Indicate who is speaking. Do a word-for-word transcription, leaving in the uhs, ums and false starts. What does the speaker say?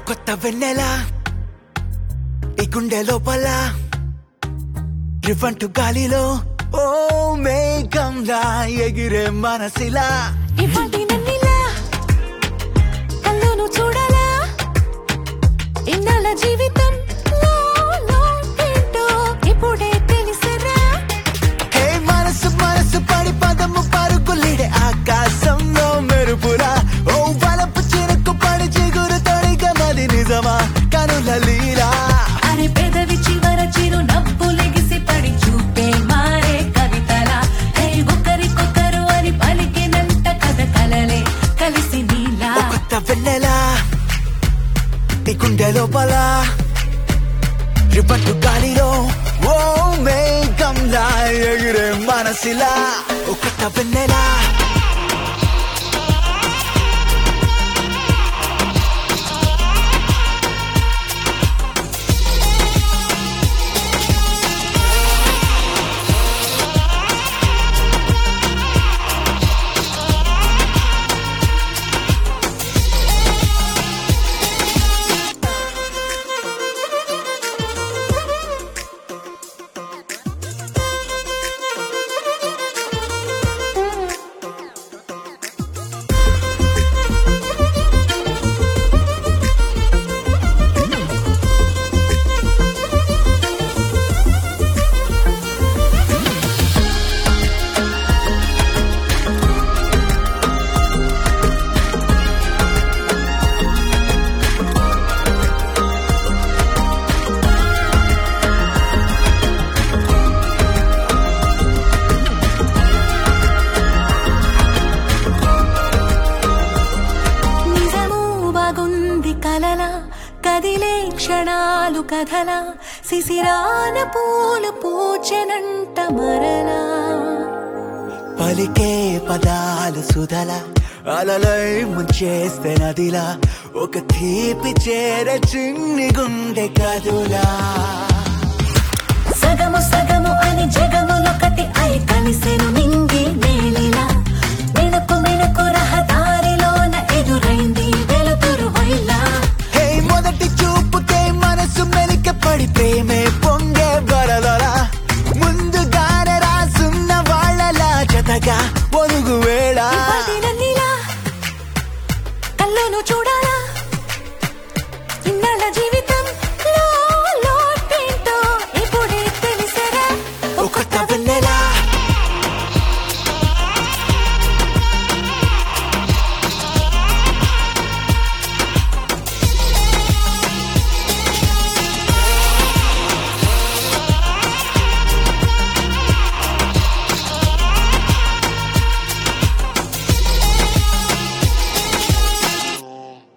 Speaker 1: కొత్త వెన్నెల ఈ గుండె లోపల రివంటు గాలిలో ఓ మేఘంలా ఎగిరే మనసిలా
Speaker 2: ఇవాటి నన్నిలా కళ్ళను చూడాలా ఇన్నాళ్ళ జీవితం ఏంటో ఇప్పుడే తెలిసరా
Speaker 1: హే మనసు మనసు పడి పదము పరుగులిడే ఆకాశంలో మెరుపురా ఓ వలపు చిరుకు పడి చిగురు తొడిగ మది నిజమా కనుల లీలా
Speaker 2: అరే పెదవి చివర చిరు నవ్వులెగిసి పడి చూపే మారే కవితలా హే ఒకరికొకరు అని పలికినంత కథ కలలే కలిసి నీలా
Speaker 1: కొత్త వెన్నెల ఈ గుండె లోపల రిపట్టు గాలిలో ఓ మేఘంలా ఎగిరే మనసిలా ఓ కొత్త వెన్నెల
Speaker 2: కలలా కదిలే క్షణాలు కథలా శిశిరాన పూలు పూచెనంట మరలా
Speaker 1: పలికే పదాలు సుధల అలలై ముంచేస్తే నదిలా ఒక తీపి చేర చిన్ని గుండె కదులా